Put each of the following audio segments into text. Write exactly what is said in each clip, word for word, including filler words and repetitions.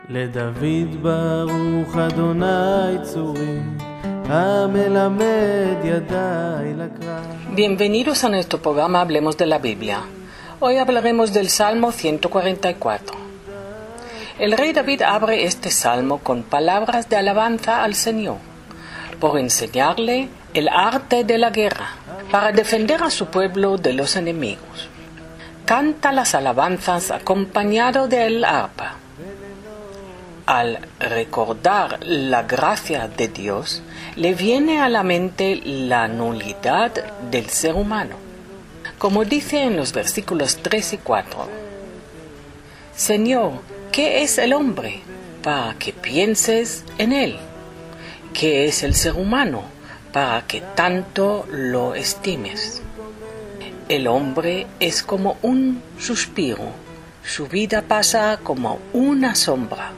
לדוד ברוך אדוני צורי, המלמד ידי לקרב. Bienvenidos a nuestro programa Hablemos de la Biblia. Hoy hablaremos del Salmo ciento cuarenta y cuatro. El rey David abre este salmo con palabras de alabanza al Señor, por enseñarle el arte de la guerra, para defender a su pueblo de los enemigos. Canta las alabanzas acompañado del arpa. Al recordar la gracia de Dios, le viene a la mente la nulidad del ser humano, como dice en los versículos tres y cuatro. Señor, ¿qué es el hombre para que pienses en él? ¿Qué es el ser humano para que tanto lo estimes? El hombre es como un suspiro, su vida pasa como una sombra.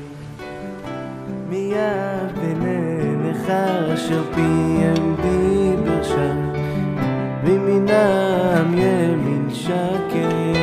מיד בעיניך אשר פיהם דיברשה, וימינם ימין שקר.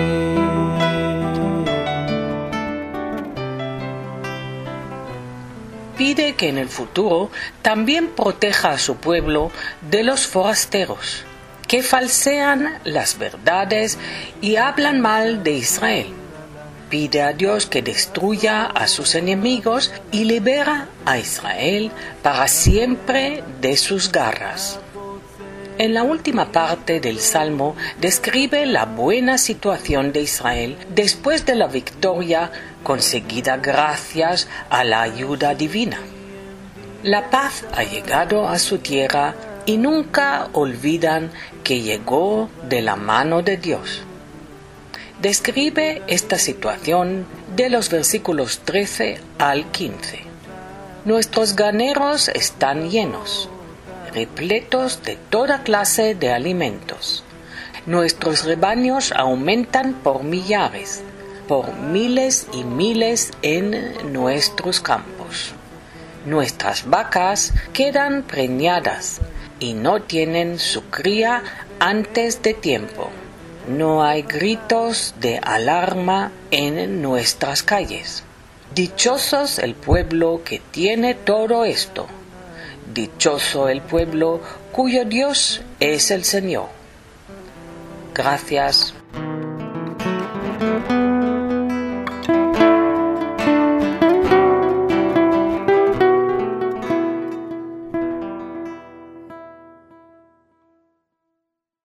Pide que en el futuro también proteja a su pueblo de los forasteros, que falsean las verdades y hablan mal de Israel. Pide a Dios que destruya a sus enemigos y libera a Israel para siempre de sus garras. En la última parte del Salmo describe la buena situación de Israel después de la victoria conseguida gracias a la ayuda divina. La paz ha llegado a su tierra y nunca olvidan que llegó de la mano de Dios. Describe esta situación de los versículos trece al quince. Nuestros graneros están llenos, repletos de toda clase de alimentos. Nuestros rebaños aumentan por millares, por miles y miles en nuestros campos. Nuestras vacas quedan preñadas y no tienen su cría antes de tiempo. No hay gritos de alarma en nuestras calles. Dichosos el pueblo que tiene todo esto. Dichoso el pueblo cuyo Dios es el Señor. Gracias.